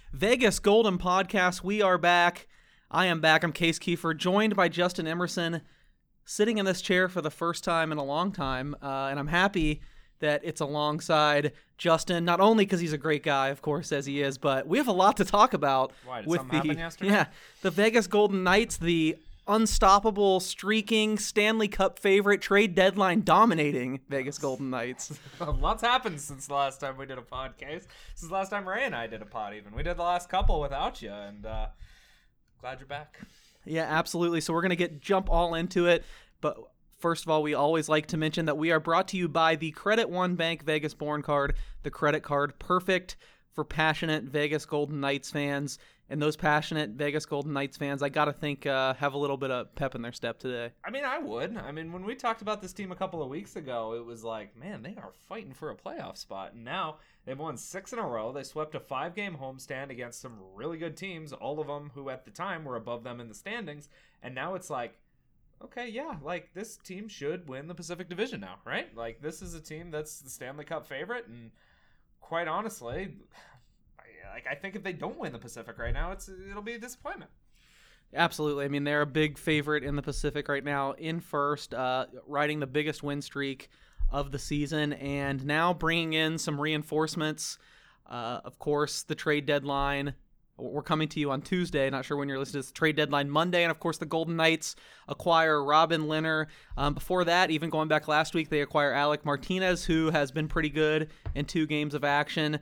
Vegas Golden Podcast. We are back. I am back. I'm Case Kiefer, joined by Justin Emerson, sitting in this chair for the first time in a long time, and I'm happy that it's alongside Justin, not only because he's a great guy, of course, as he is, but we have a lot to talk about. Why, did something happen yesterday? Yeah, the Vegas Golden Knights, the unstoppable, streaking, Stanley Cup favorite, trade deadline dominating Vegas Golden Knights. Lots happened since the last time we did a podcast. Since the last time Ray and I did a pod even. We did the last couple without you, and glad you're back. Yeah, absolutely. So we're going to jump all into it, but first of all, we always like to mention that we are brought to you by the Credit One Bank Vegas Born Card, the credit card perfect for passionate Vegas Golden Knights fans. And those passionate Vegas Golden Knights fans, I got to think, have a little bit of pep in their step today. I mean, I would. I mean, when we talked about this team a couple of weeks ago, it was like, man, they are fighting for a playoff spot. And now they've won 6 in a row. They swept a 5-game homestand against some really good teams, all of them who at the time were above them in the standings. And now it's like, okay, yeah, like this team should win the Pacific Division now, right? Like this is a team that's the Stanley Cup favorite, and quite honestly, I think if they don't win the Pacific right now, it'll be a disappointment. Absolutely. I mean, they're a big favorite in the Pacific right now, in first, riding the biggest win streak of the season, and now bringing in some reinforcements. Of course, the trade deadline. We're coming to you on Tuesday. Not sure when you're listening to this. Trade deadline Monday. And, of course, the Golden Knights acquire Robin Lehner. Before that, even going back last week, they acquire Alec Martinez, who has been pretty good in 2 games of action.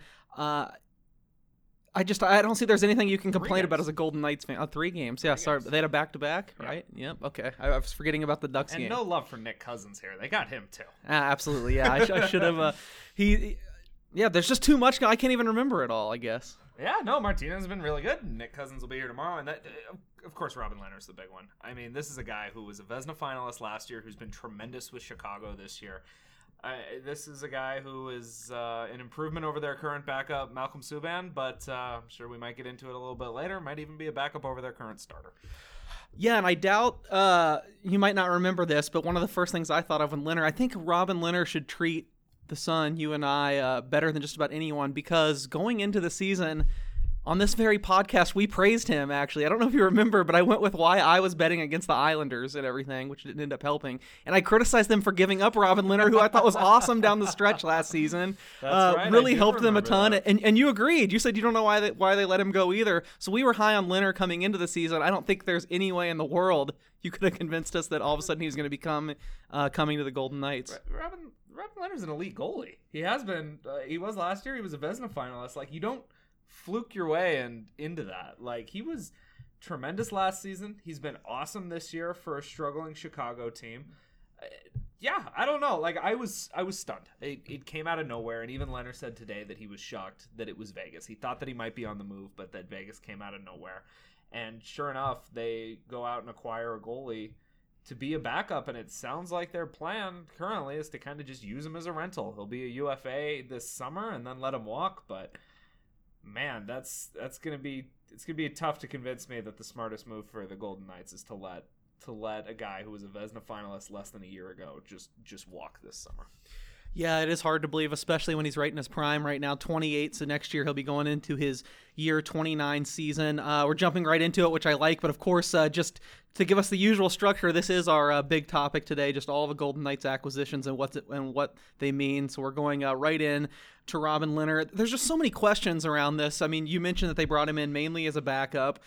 I don't see there's anything you can complain about as a Golden Knights fan. 3 games. Yeah, sorry. They had a back-to-back, right? Yep. Okay. I was forgetting about the Ducks game. And no love for Nick Cousins here. They got him, too. Absolutely, yeah. I should have. There's just too much. I can't even remember it all, I guess. Yeah, no, Martinez has been really good. Nick Cousins will be here tomorrow. And that, of course, Robin Lehner's the big one. I mean, this is a guy who was a Vezina finalist last year, who's been tremendous with Chicago this year. This is a guy who is an improvement over their current backup, Malcolm Subban, but I'm sure we might get into it a little bit later. Might even be a backup over their current starter. Yeah, and I doubt you might not remember this, but one of the first things I thought of when Lehner, I think Robin Lehner should treat the Sun, you and I, better than just about anyone, because going into the season, on this very podcast, we praised him, actually. I don't know if you remember, but I went with why I was betting against the Islanders and everything, which didn't end up helping. And I criticized them for giving up Robin Lehner, who I thought was awesome down the stretch last season. That's right. Really helped them a ton. And you agreed. You said you don't know why they let him go either. So we were high on Lehner coming into the season. I don't think there's any way in the world you could have convinced us that all of a sudden he was going to become coming to the Golden Knights. Robin Lehner's an elite goalie. He has been. He was last year. He was a Vezina finalist. Like, you don't fluke your way into that. Like, he was tremendous last season. He's been awesome this year for a struggling Chicago team. Yeah, I don't know. Like, I was stunned. It came out of nowhere, and even Lehner said today that he was shocked that it was Vegas. He thought that he might be on the move, but that Vegas came out of nowhere. And sure enough, they go out and acquire a goalie to be a backup, and it sounds like their plan currently is to kind of just use him as a rental. He'll be a UFA this summer and then let him walk, but man, that's gonna be tough to convince me that the smartest move for the Golden Knights is to let a guy who was a Vezina finalist less than a year ago just walk this summer. Yeah, it is hard to believe, especially when he's right in his prime right now, 28. So next year he'll be going into his year 29 season. We're jumping right into it, which I like. But of course, just to give us the usual structure, this is our big topic today, just all the Golden Knights acquisitions and what they mean. So we're going right in to Robin Lehner. There's just so many questions around this. I mean, you mentioned that they brought him in mainly as a backup.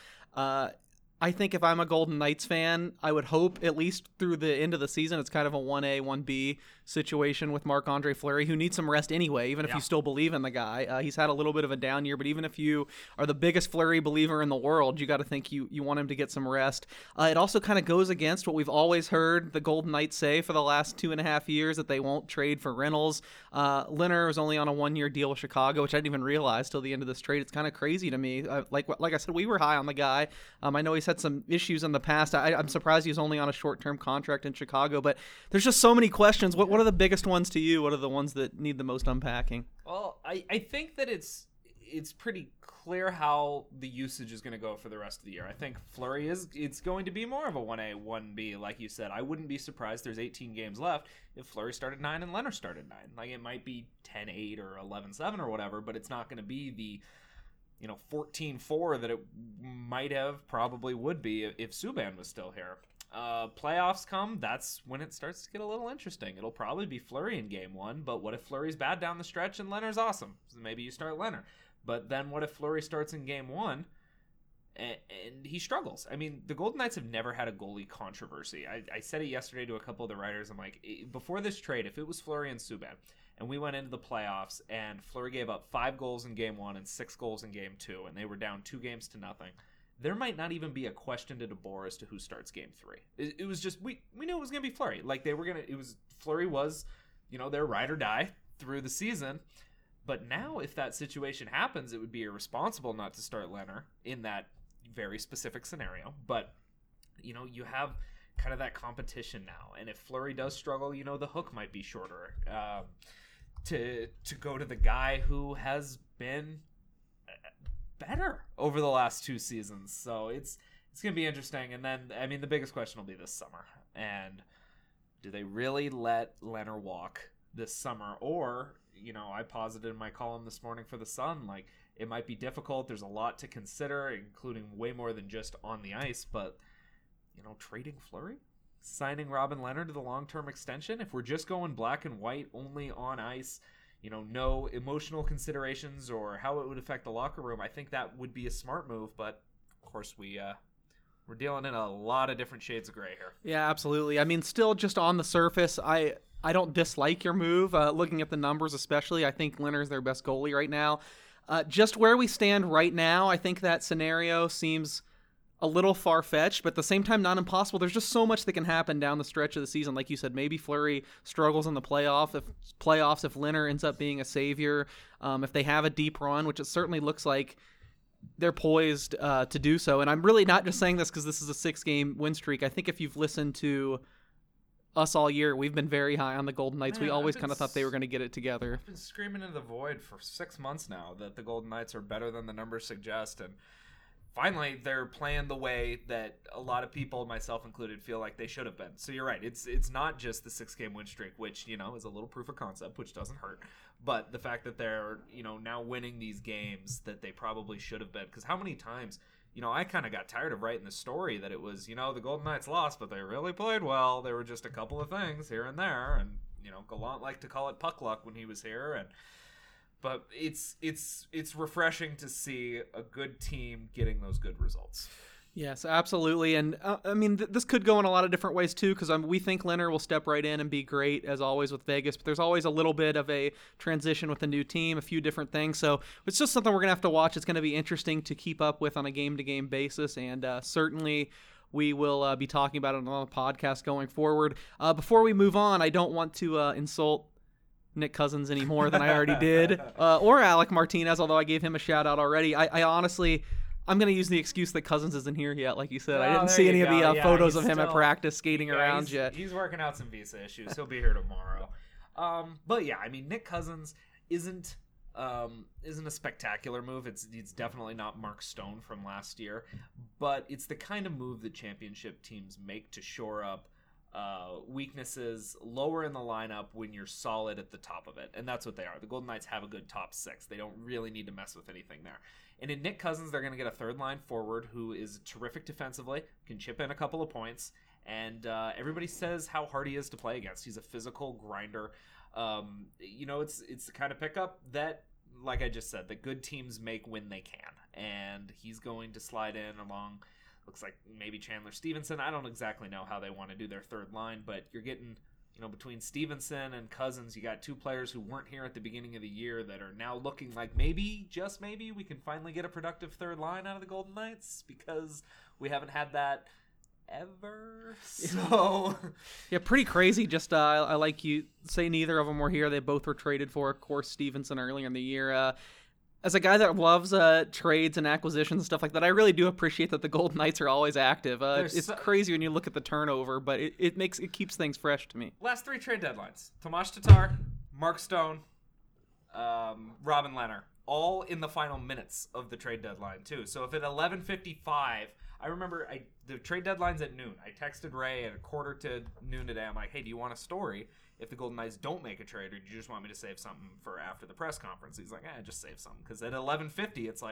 I think if I'm a Golden Knights fan, I would hope at least through the end of the season, it's kind of a 1A, 1B situation with Marc-Andre Fleury, who needs some rest anyway, even if you still believe in the guy. He's had a little bit of a down year, but even if you are the biggest Fleury believer in the world, you got to think you want him to get some rest. It also kind of goes against what we've always heard the Golden Knights say for the last 2.5 years, that they won't trade for Reynolds. Lehner was only on a 1-year deal with Chicago, which I didn't even realize till the end of this trade. It's kind of crazy to me. Like I said, we were high on the guy. I know he's had some issues in the past. I'm surprised he's only on a short-term contract in Chicago, but there's just so many questions. What are the biggest ones to you? What are the ones that need the most unpacking? Well, I think that it's pretty clear how the usage is going to go for the rest of the year. I think Fleury it's going to be more of a 1A, 1B, like you said. I wouldn't be surprised there's 18 games left if Fleury started 9 and Lehner started 9. Like, it might be 10-8 or 11-7 or whatever, but it's not going to be the 14-4 that it might have, probably would be if Subban was still here. Playoffs come, that's when it starts to get a little interesting. It'll probably be Fleury in game 1, but what if Fleury's bad down the stretch and Leonard's awesome? So maybe you start Leonard. But then what if Fleury starts in game 1 and he struggles? I mean, the Golden Knights have never had a goalie controversy. I said it yesterday to a couple of the writers. I'm like, before this trade, if it was Fleury and Subban, and we went into the playoffs and Fleury gave up 5 goals in game 1 and 6 goals in game 2, and they were down 2 games to nothing, there might not even be a question to DeBoer as to who starts game 3. It was just, we knew it was going to be Fleury. Like, Fleury was, their ride or die through the season. But now, if that situation happens, it would be irresponsible not to start Leonard in that very specific scenario. But, you have kind of that competition now. And if Fleury does struggle, the hook might be shorter to go to the guy who has been better over the last 2 seasons. So it's going to be interesting. And then, I mean, the biggest question will be this summer. And do they really let Leonard walk this summer? Or, I posited in my column this morning for The Sun, like, it might be difficult. There's a lot to consider, including way more than just on the ice. But, trading Fleury? Signing Robin Leonard to the long-term extension? If we're just going black and white, only on ice, no emotional considerations or how it would affect the locker room, I think that would be a smart move. But, of course, we're dealing in a lot of different shades of gray here. Yeah, absolutely. I mean, still just on the surface, I don't dislike your move. Looking at the numbers especially, I think Leonard's their best goalie right now. Just where we stand right now, I think that scenario seems a little far-fetched, but at the same time not impossible. There's just so much that can happen down the stretch of the season. Like you said, maybe Fleury struggles in the playoffs if Leonard ends up being a savior. If they have a deep run, which it certainly looks like they're poised to do so. And I'm really not just saying this because this is a 6-game win streak. I think if you've listened to us all year, we've been very high on the Golden Knights. We always kind of thought they were going to get it together. I've been screaming into the void for 6 months now that the Golden Knights are better than the numbers suggest, and finally they're playing the way that a lot of people, myself included, feel like they should have been. So you're right, it's not just the 6-game win streak, which is a little proof of concept, which doesn't hurt, but the fact that they're now winning these games that they probably should have been. Because how many times I kind of got tired of writing the story that it was, the Golden Knights lost, but they really played well. There were just a couple of things here and there. And, Gallant liked to call it puck luck when he was here. But it's refreshing to see a good team getting those good results. Yes, absolutely. And I mean, this could go in a lot of different ways too, because we think Leonard will step right in and be great as always with Vegas, but there's always a little bit of a transition with a new team, a few different things. So it's just something we're going to have to watch. It's going to be interesting to keep up with on a game-to-game basis, and certainly we will be talking about it on the podcast going forward. Before we move on, I don't want to insult Nick Cousins any more than I already did, or Alec Martinez, although I gave him a shout-out already. I honestly... I'm going to use the excuse that Cousins isn't here yet, like you said. I didn't see any of the photos of him at practice skating around yet. He's working out some visa issues. He'll be here tomorrow. But yeah, I mean, Nick Cousins isn't a spectacular move. It's definitely not Mark Stone from last year, but it's the kind of move that championship teams make to shore up weaknesses lower in the lineup when you're solid at the top of it. And that's what they are. The Golden Knights have a good top 6. They don't really need to mess with anything there. And in Nick Cousins, they're going to get a third-line forward who is terrific defensively, can chip in a couple of points, and everybody says how hard he is to play against. He's a physical grinder. It's the kind of pickup that, like I just said, the good teams make when they can. And he's going to slide in along, looks like maybe Chandler Stevenson. I don't exactly know how they want to do their third line, but you're getting... between Stevenson and Cousins, you got 2 players who weren't here at the beginning of the year that are now looking like maybe, just maybe, we can finally get a productive third line out of the Golden Knights, because we haven't had that ever. So yeah, pretty crazy. Just I like you say neither of them were here. They both were traded for. Of course, Stevenson earlier in the year. As a guy that loves trades and acquisitions and stuff like that, I really do appreciate that the Golden Knights are always active. It's crazy when you look at the turnover, but it keeps things fresh to me. Last 3 trade deadlines: Tomas Tatar, Mark Stone, Robin Leonard, all in the final minutes of the trade deadline too. So if at 11:55, I remember the trade deadline's at noon. I texted Ray at 1:45 noon today. I'm like, hey, do you want a story if the Golden Knights don't make a trade, or do you just want me to save something for after the press conference? He's like, just save something. Because at 11:50, it's like,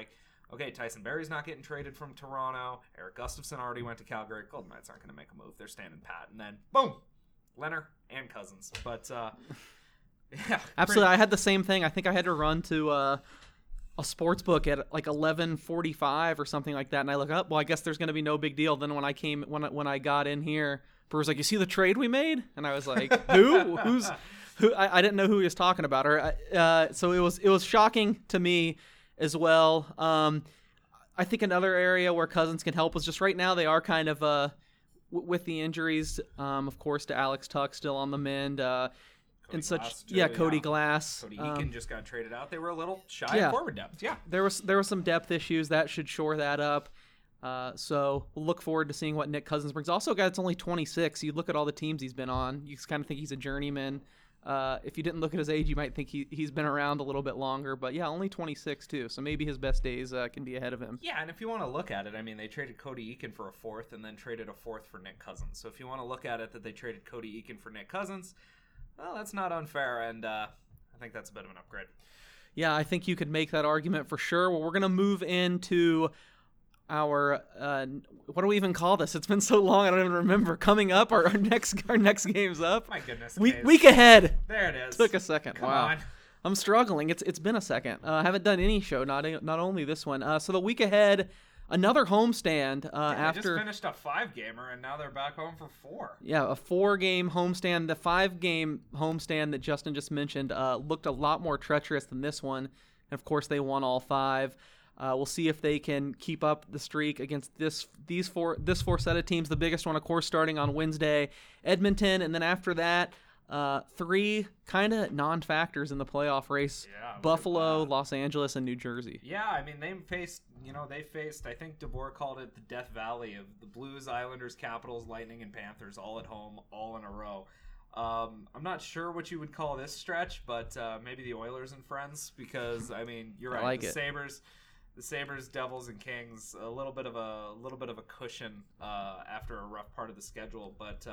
okay, Tyson Berry's not getting traded from Toronto. Eric Gustafson already went to Calgary. Golden Knights aren't going to make a move. They're standing pat. And then, boom, Leonard and Cousins. But, yeah. Absolutely. I had the same thing. I think I had to run to a sports book at like 11:45 or something like that. And I look up, well, I guess there's going to be no big deal. Then when I got in here, Brewer's like, you see the trade we made? And I was like, who? Who? I didn't know who he was talking about. So it was shocking to me as well. I think another area where Cousins can help was just right now they are kind of with the injuries, of course, to Alex Tuch still on the mend. Cody Glass. Cody Eakin just got traded out. They were a little shy of forward depth. Yeah, there was some depth issues that should shore that up. So we'll look forward to seeing what Nick Cousins brings. Also, a guy that's only 26. You look at all the teams he's been on. You kind of think he's a journeyman. If you didn't look at his age, you might think he's been around a little bit longer. But yeah, only 26 too. So maybe his best days can be ahead of him. Yeah, and if you want to look at it, I mean, they traded Cody Eakin for a fourth and then traded a fourth for Nick Cousins. So if you want to look at it that they traded Cody Eakin for Nick Cousins, well, that's not unfair, and I think that's a bit of an upgrade. Yeah, I think you could make that argument for sure. Well, we're going to move into our what do we even call this? It's been so long, I don't even remember. Coming up, our next game's up. My goodness. Week ahead. There it is. Took a second. Come wow. on. I'm struggling. It's been a second. I haven't done any show, not only this one. So the week ahead, another homestand after they just finished a 5-gamer and now they're back home for 4. Yeah, a 4-game homestand. The 5-game homestand that Justin just mentioned looked a lot more treacherous than this one. And of course, they won all 5. We'll see if they can keep up the streak against this four set of teams. The biggest one, of course, starting on Wednesday, Edmonton, and then after that, 3 kind of non-factors in the playoff race: Buffalo, Los Angeles, and New Jersey. Yeah, I mean they faced. I think DeBoer called it the Death Valley of the Blues, Islanders, Capitals, Lightning, and Panthers all at home, all in a row. I'm not sure what you would call this stretch, but maybe the Oilers and friends, because I mean you're right. I like the it. Sabres, Devils, and Kings, a little bit of a cushion after a rough part of the schedule, but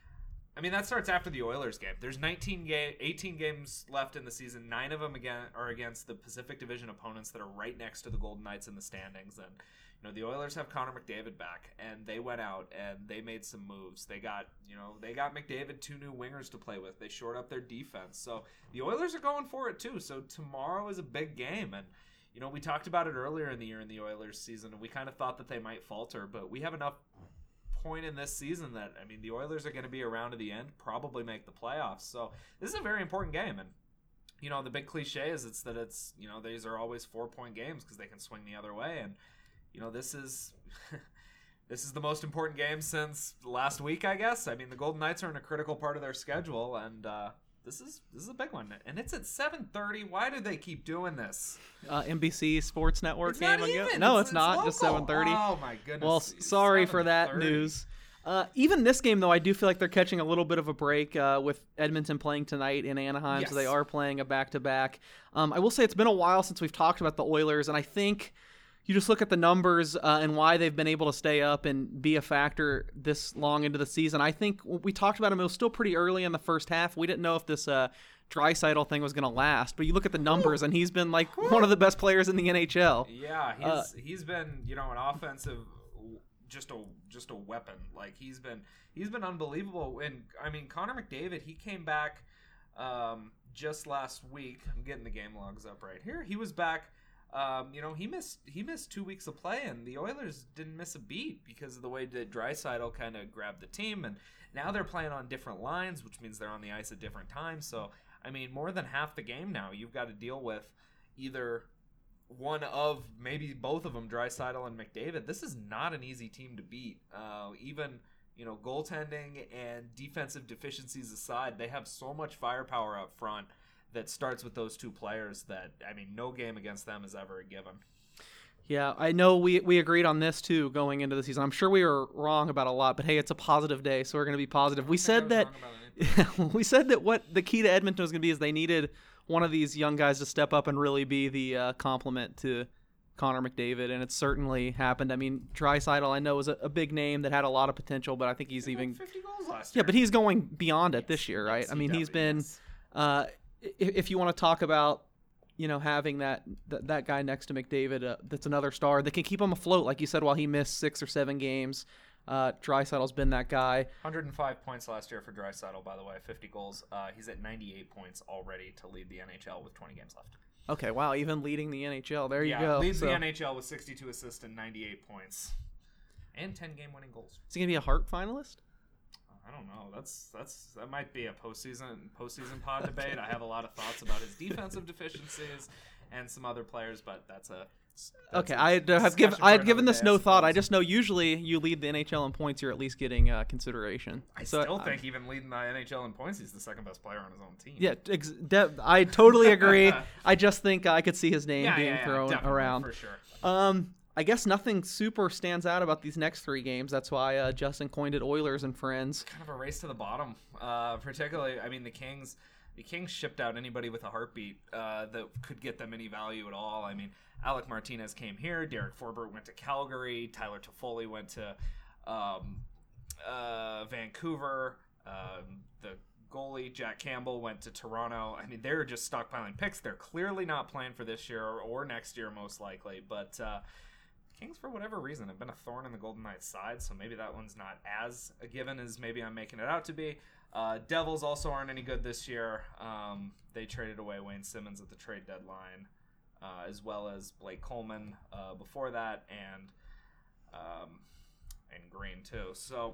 I mean that starts after the Oilers game. There's 18 games left in the season. 9 of them are against the Pacific Division opponents that are right next to the Golden Knights in the standings. And the Oilers have Connor McDavid back, and they went out and they made some moves. They got McDavid 2 new wingers to play with. They shored up their defense. So the Oilers are going for it too. So tomorrow is a big game, and we talked about it earlier in the year in the Oilers season, and we kind of thought that they might falter, but we have enough point in this season that, I mean, the Oilers are going to be around to the end, probably make the playoffs. So this is a very important game, and the big cliche is these are always 4-point games because they can swing the other way, and this is this is the most important game since last week, I guess. I mean, the Golden Knights are in a critical part of their schedule, and this is a big one, and it's at 7:30. Why do they keep doing this? NBC Sports Network it's game not again? even. No, it's not. local. Just 7:30. Oh my goodness. Well, sorry for that 7:30. news. Even this game, though, I do feel like they're catching a little bit of a break with Edmonton playing tonight in Anaheim, Yes. so they are playing a back-to-back. I will say it's been a while since we've talked about the Oilers, and I think you just look at the numbers and why they've been able to stay up and be a factor this long into the season. I think we talked about them. It was still pretty early in the first half. We didn't know if this Draisaitl thing was going to last, but you look at the numbers, and he's been like one of the best players in the NHL. Yeah, he's been an offensive, just a weapon. Like he's been unbelievable. And I mean, Connor McDavid, he came back just last week. I'm getting the game logs up right here. He was back. He missed 2 weeks of play, and the Oilers didn't miss a beat because of the way that Draisaitl kind of grabbed the team. And now they're playing on different lines, which means they're on the ice at different times. So I mean, more than half the game now, you've got to deal with either one of, maybe both of them, Draisaitl and McDavid. This is not an easy team to beat. Even goaltending and defensive deficiencies aside, they have so much firepower up front that starts with those 2 players that, I mean, no game against them is ever a given. Yeah, I know we agreed on this too going into the season. I'm sure we were wrong about a lot, but hey, it's a positive day, so we're going to be positive. We said that what the key to Edmonton was going to be is they needed one of these young guys to step up and really be the complement to Connor McDavid, and it certainly happened. I mean, Draisaitl, I know, was a big name that had a lot of potential, but I think he's even 50 goals last year. Yeah, but he's going beyond it this year, right? I mean, he's been if you want to talk about having that guy next to McDavid, that's another star that can keep him afloat, like you said, while he missed 6 or 7 games. Draisaitl's been that guy. 105 points last year for Draisaitl, by the way, 50 goals. He's at 98 points already to lead the NHL with 20 games left. Okay, wow, even leading the NHL. There you go. Yeah, leads the NHL with 62 assists and 98 points. And 10 game-winning goals. Is he going to be a Hart finalist? I don't know. That might be a postseason pod debate. I have a lot of thoughts about his defensive deficiencies and some other players, but that's okay. I had given this no thought. I just know usually you lead the NHL in points, you're at least getting consideration. I still think even leading the NHL in points, he's the second best player on his own team. Yeah, I totally agree. I just think I could see his name being thrown around for sure. I guess nothing super stands out about these next 3 games. That's why Justin coined it Oilers and Friends. Kind of a race to the bottom. Particularly, I mean, the Kings shipped out anybody with a heartbeat that could get them any value at all. I mean, Alec Martinez came here. Derek Forbort went to Calgary. Tyler Toffoli went to Vancouver. The goalie, Jack Campbell, went to Toronto. I mean, they're just stockpiling picks. They're clearly not planned for this year or next year, most likely. But Kings, for whatever reason, have been a thorn in the Golden Knights' side, so maybe that one's not as a given as maybe I'm making it out to be. Devils also aren't any good this year. They traded away Wayne Simmons at the trade deadline, as well as Blake Coleman before that, and Green too. So,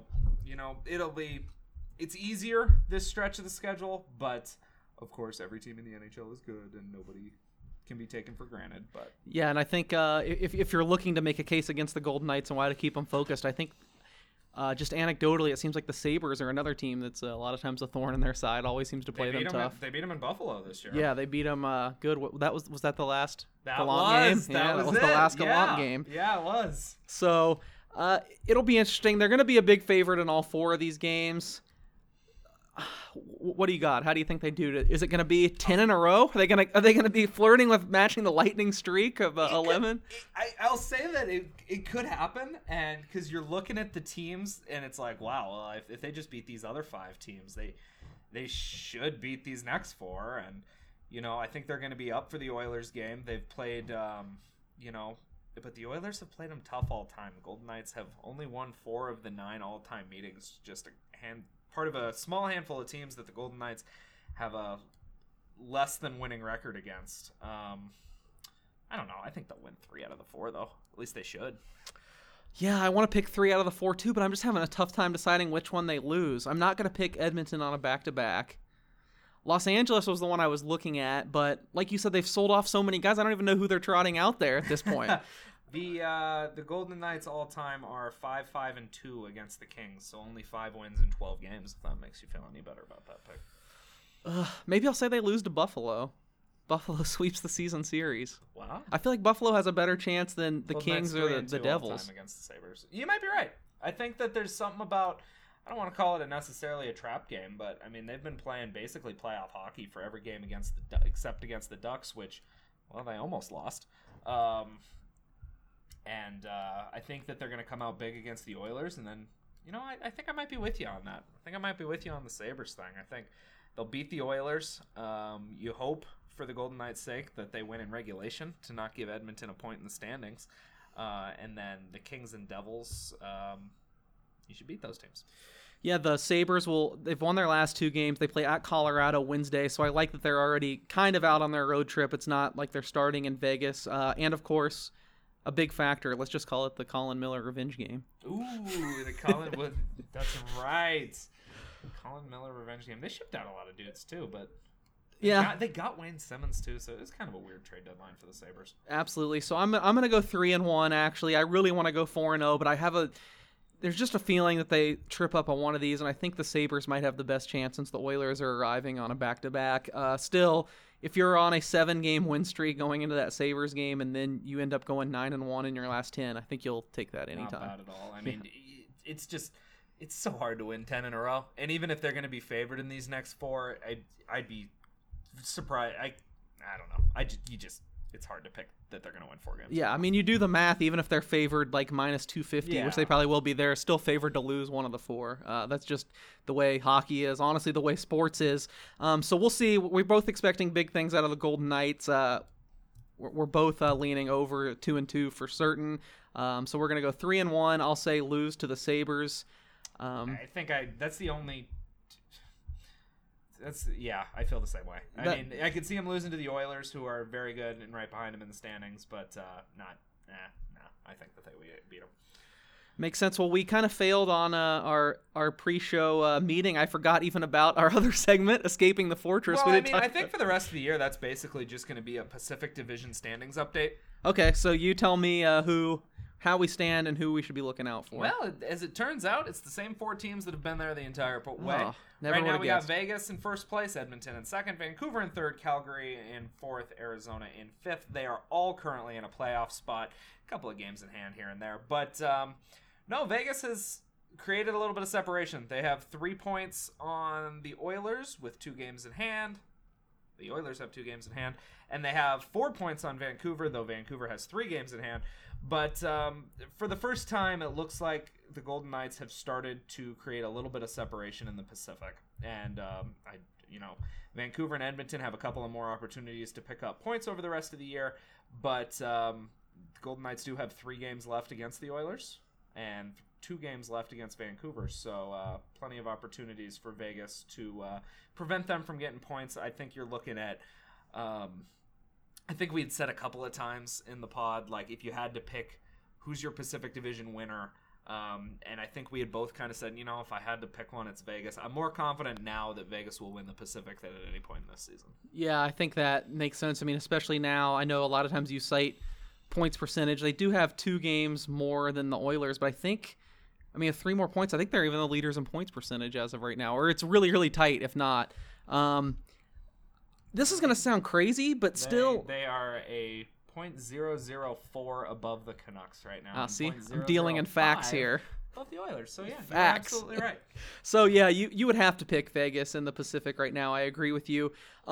it's easier this stretch of the schedule, but of course every team in the NHL is good and nobody can be taken for granted. But yeah, and I think if you're looking to make a case against the Golden Knights and why to keep them focused, I think just anecdotally it seems like the Sabres are another team that's a lot of times a thorn in their side, always seems to play them tough. They beat them in Buffalo this year. Yeah, they beat them good. Was that the last that Gallant was, game? That was it. The last Gallant game. Yeah, it was. So it'll be interesting. They're going to be a big favorite in all 4 of these games. What do you got? How do you think they do it? Is it going to be 10 in a row? Are they going to be flirting with matching the lightning streak of 11? I'll say that it could happen, and because you're looking at the teams, and it's like, wow, well, if they just beat these other 5 teams, they should beat these next 4, and I think they're going to be up for the Oilers game. They've played, but the Oilers have played them tough all time. The Golden Knights have only won 4 of the 9 all-time meetings, just part of a small handful of teams that the Golden Knights have a less than winning record against. I don't know. I think they'll win 3 out of the 4, though. At least they should. Yeah, I want to pick 3 out of the 4, too, but I'm just having a tough time deciding which one they lose. I'm not going to pick Edmonton on a back-to-back. Los Angeles was the one I was looking at, but like you said, they've sold off so many guys, I don't even know who they're trotting out there at this point. The Golden Knights all-time are 5-5-2 against the Kings, so only 5 wins in 12 games, if that makes you feel any better about that pick. Maybe I'll say they lose to Buffalo. Buffalo sweeps the season series. Wow. I feel like Buffalo has a better chance than the Golden Kings Knights or the Devils. all-time against the Sabres. You might be right. I think that there's something about, I don't want to call it necessarily a trap game, but I mean, they've been playing basically playoff hockey for every game except against the Ducks, which, well, they almost lost. And I think that they're going to come out big against the Oilers. And then, I think I might be with you on that. I think I might be with you on the Sabres thing. I think they'll beat the Oilers. You hope, for the Golden Knights' sake, that they win in regulation to not give Edmonton a point in the standings. And then the Kings and Devils, you should beat those teams. Yeah, the Sabres they've won their last 2 games. They play at Colorado Wednesday, so I like that they're already kind of out on their road trip. It's not like they're starting in Vegas. And, of course, a big factor. Let's just call it the Colin Miller revenge game. Ooh, the Colin Wood. That's right. Colin Miller revenge game. They shipped out a lot of dudes too, but they got Wayne Simmons too, so it was kind of a weird trade deadline for the Sabres. Absolutely. So I'm gonna go 3-1. Actually, I really want to go 4-0, but there's just a feeling that they trip up on one of these, and I think the Sabres might have the best chance since the Oilers are arriving on a back-to-back. Still, if you're on a 7-game win streak going into that Sabres game and then you end up going 9-1 in your last 10, I think you'll take that anytime. Not bad at all. I mean, it's so hard to win 10 in a row. And even if they're going to be favored in these next 4, I'd be surprised. I don't know. It's hard to pick that they're going to win 4 games. Yeah, I mean, you do the math, even if they're favored like minus 250, which they probably will be, they're still favored to lose one of the 4. That's just the way hockey is, honestly, the way sports is. So we'll see. We're both expecting big things out of the Golden Knights. we're both leaning over 2-2 for certain. So we're gonna go 3-1. I'll say lose to the Sabres. I think that's the only. I feel the same way. I could see him losing to the Oilers, who are very good and right behind him in the standings, but no. I think that they would beat him. Makes sense. Well, we kind of failed on our pre-show meeting. I forgot even about our other segment, Escaping the Fortress. Well, I think for the rest of the year, that's basically just going to be a Pacific Division standings update. Okay, so you tell me how we stand and who we should be looking out for. Well, as it turns out, it's the same 4 teams that have been there the entire way. Right now we got Vegas in first place, Edmonton in second, Vancouver in third, Calgary in fourth, Arizona in fifth. They are all currently in a playoff spot. A couple of games in hand here and there. But no, Vegas has created a little bit of separation. They have 3 points on the Oilers with 2 games in hand. The Oilers have 2 games in hand. And they have 4 points on Vancouver, though Vancouver has 3 games in hand. But for the first time, it looks like the Golden Knights have started to create a little bit of separation in the Pacific. And, Vancouver and Edmonton have a couple of more opportunities to pick up points over the rest of the year. But the Golden Knights do have 3 games left against the Oilers and 2 games left against Vancouver. So plenty of opportunities for Vegas to prevent them from getting points. I think you're looking at... I think we had said a couple of times in the pod, like, if you had to pick who's your Pacific Division winner, and I think we had both kind of said, if I had to pick one, it's Vegas. I'm more confident now that Vegas will win the Pacific than at any point in this season. Yeah, I think that makes sense. I mean, especially now, I know a lot of times you cite points percentage. They do have 2 games more than the Oilers, but I think, 3 more points. I think they're even the leaders in points percentage as of right now, or it's really, really tight, if not. This is going to sound crazy, but still... They are a .004 above the Canucks right now. See, I'm dealing in facts here. Above the Oilers, so yeah, facts. You're absolutely right. So yeah, you would have to pick Vegas in the Pacific right now. I agree with you.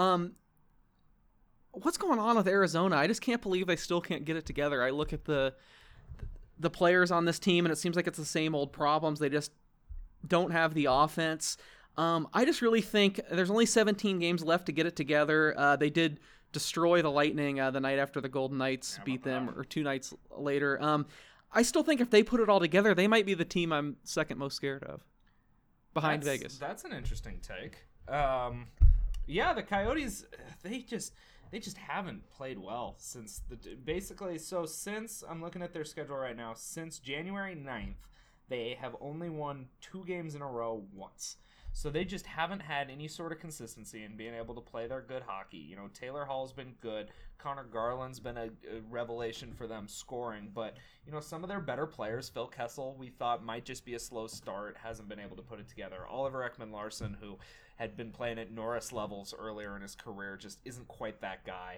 What's going on with Arizona? I just can't believe they still can't get it together. I look at the players on this team, and it seems like it's the same old problems. They just don't have the offense. I just really think there's only 17 games left to get it together. They did destroy the Lightning the night after the Golden Knights beat them, or 2 nights later. I still think if they put it all together, they might be the team I'm second most scared of, behind Vegas. That's an interesting take. The Coyotes, they just haven't played well since since I'm looking at their schedule right now, since January 9th, they have only won 2 games in a row once. So they just haven't had any sort of consistency in being able to play their good hockey. Taylor Hall's been good. Connor Garland's been a revelation for them scoring. But, some of their better players, Phil Kessel, we thought might just be a slow start, hasn't been able to put it together. Oliver Ekman-Larsson, who had been playing at Norris levels earlier in his career, just isn't quite that guy.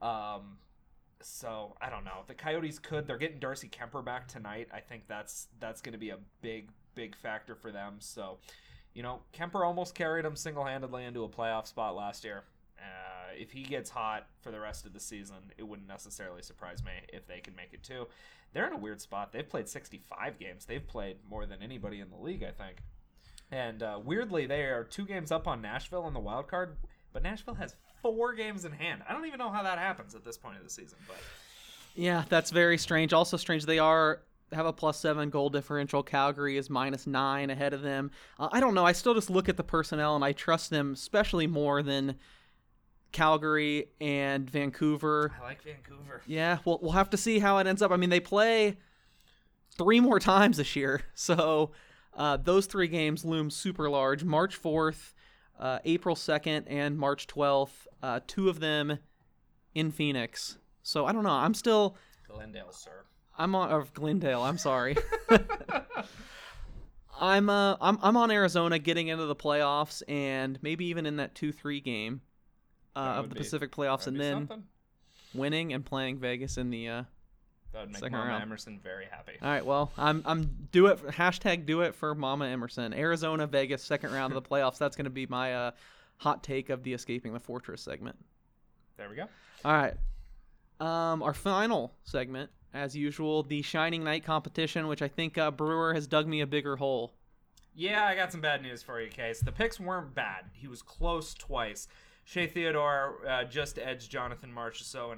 So, I don't know. The Coyotes they're getting Darcy Kemper back tonight. I think that's going to be a big, big factor for them. So... Kemper almost carried him single-handedly into a playoff spot last year. If he gets hot for the rest of the season, it wouldn't necessarily surprise me if they can make it too. They're in a weird spot. They've played 65 games. They've played more than anybody in the league, I think. And weirdly, they are 2 games up on Nashville in the wild card, but Nashville has 4 games in hand. I don't even know how that happens at this point of the season. But yeah, that's very strange. Also strange, they have a +7 goal differential. Calgary is -9 ahead of them. I don't know. I still just look at the personnel, and I trust them especially more than Calgary and Vancouver. I like Vancouver. Yeah, we'll have to see how it ends up. They play 3 more times this year, so those 3 games loom super large. March 4th, April 2nd, and March 12th, 2 of them in Phoenix. So I don't know. I'm still... Glendale, sir. I'm on Glendale. I'm sorry. I'm on Arizona getting into the playoffs and maybe even in that 2-3 game of the Pacific playoffs, and then winning and playing Vegas in the that would make second Mama round. Emerson very happy. All right, well, I'm do it. # do it for Mama Emerson. Arizona, Vegas, second round of the playoffs. That's going to be my hot take of the Escaping the Fortress segment. There we go. All right. Our final segment, as usual, the Shining Knight competition, which I think Brewer has dug me a bigger hole. Yeah, I got some bad news for you, Case. The picks weren't bad. He was close twice. Shea Theodore just edged Jonathan Marchessault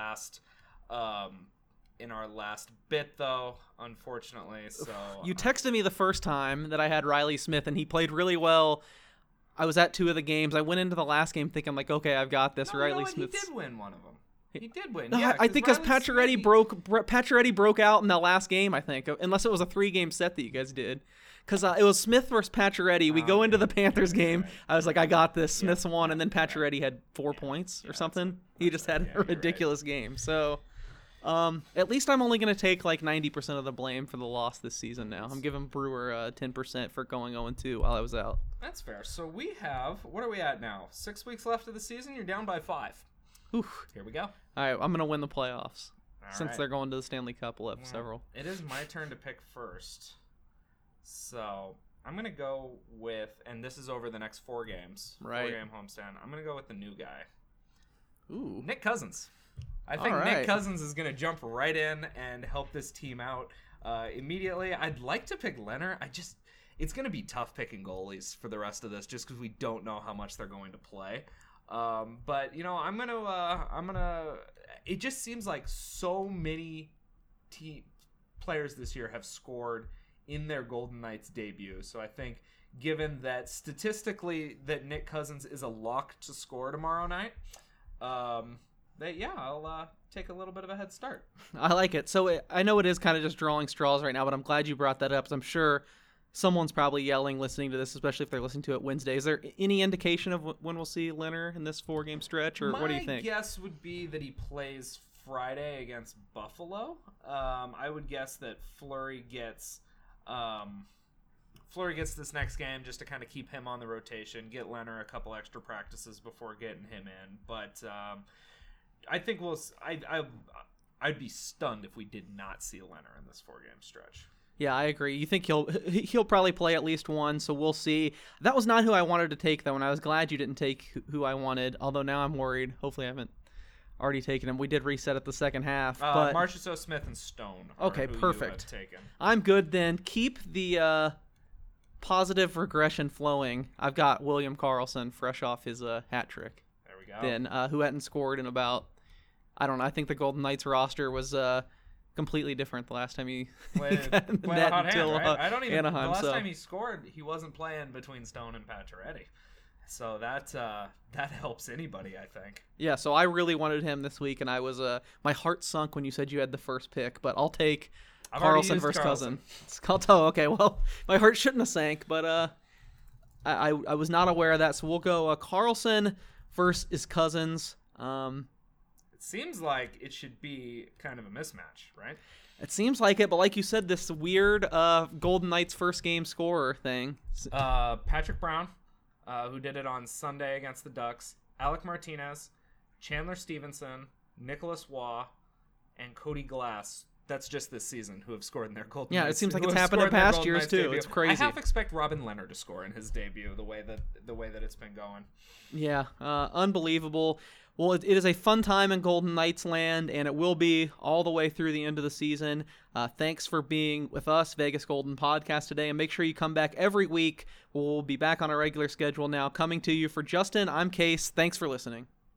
in our last bit, though, unfortunately. So you texted me the first time that I had Riley Smith, and he played really well. I was at 2 of the games. I went into the last game thinking, like, okay, I've got this. Riley Smith. He did win one of them. He did win. No, yeah, I think because Pacioretty broke out in the last game, I think, unless it was a 3-game set that you guys did. Because it was Smith versus Pacioretty. We go into the Panthers game. Right. I was like, I got this. Smith's won, and then Pacioretty had 4 points or something. He just had a ridiculous game. So at least I'm only going to take like 90% of the blame for the loss this season now. I'm giving Brewer 10% for going 0-2 while I was out. That's fair. So we have, what are we at now? 6 weeks left of the season? You're down by 5. Oof. Here we go. All right, I'm going to win the playoffs. Since they're going to the Stanley Cup, we'll have several. It is my turn to pick first. So I'm going to go with, and this is over the next 4 games. Right. 4-game homestand. I'm going to go with the new guy. Ooh. Nick Cousins. I think Nick Cousins is going to jump right in and help this team out immediately. I'd like to pick Leonard. It's going to be tough picking goalies for the rest of this just because we don't know how much they're going to play. But I'm gonna. It just seems like so many players this year have scored in their Golden Knights debut. So I think, given that statistically that Nick Cousins is a lock to score tomorrow night, I'll take a little bit of a head start. I like it. So I know it is kind of just drawing straws right now, but I'm glad you brought that up. 'Cause I'm sure someone's probably yelling listening to this, especially if they're listening to it Wednesday. Is there any indication of when we'll see Leonard in this 4-game stretch, or what do you think? My guess would be that he plays Friday against Buffalo. I would guess that Fleury gets this next game just to kind of keep him on the rotation, get Leonard a couple extra practices before getting him in. But I think I'd be stunned if we did not see Leonard in this 4-game stretch. Yeah, I agree. You think he'll probably play at least one, so we'll see. That was not who I wanted to take, though, and I was glad you didn't take who I wanted, although now I'm worried. Hopefully I haven't already taken him. We did reset at the second half. But Marchessault, Smith, and Stone okay, perfect. You have taken. I'm good then. Keep the positive regression flowing. I've got William Karlsson fresh off his hat trick. There we go. Then who hadn't scored in about, I don't know, I think the Golden Knights roster was completely different the last time he got in the net until Anaheim. The last time he scored, he wasn't playing between Stone and Pacioretty. So that helps anybody, I think. Yeah, so I really wanted him this week, and I was my heart sunk when you said you had the first pick, but I'll take Karlsson versus Cousin. Okay, well, my heart shouldn't have sank, but I was not aware of that, so we'll go Karlsson versus Cousins. It seems like it should be kind of a mismatch, right? It seems like it, but like you said, this weird Golden Knights first game scorer thing. Patrick Brown, who did it on Sunday against the Ducks, Alec Martinez, Chandler Stevenson, Nicholas Waugh, and Cody Glass. That's just this season who have scored in their Golden Knights. Yeah, it seems like it's happened in past years too. Debut. It's crazy. I half expect Robin Leonard to score in his debut the way that it's been going. Yeah, unbelievable. Well, it is a fun time in Golden Knights land, and it will be all the way through the end of the season. Thanks for being with us, Vegas Golden Podcast today, and make sure you come back every week. We'll be back on our regular schedule now. Coming to you for Justin, I'm Case. Thanks for listening.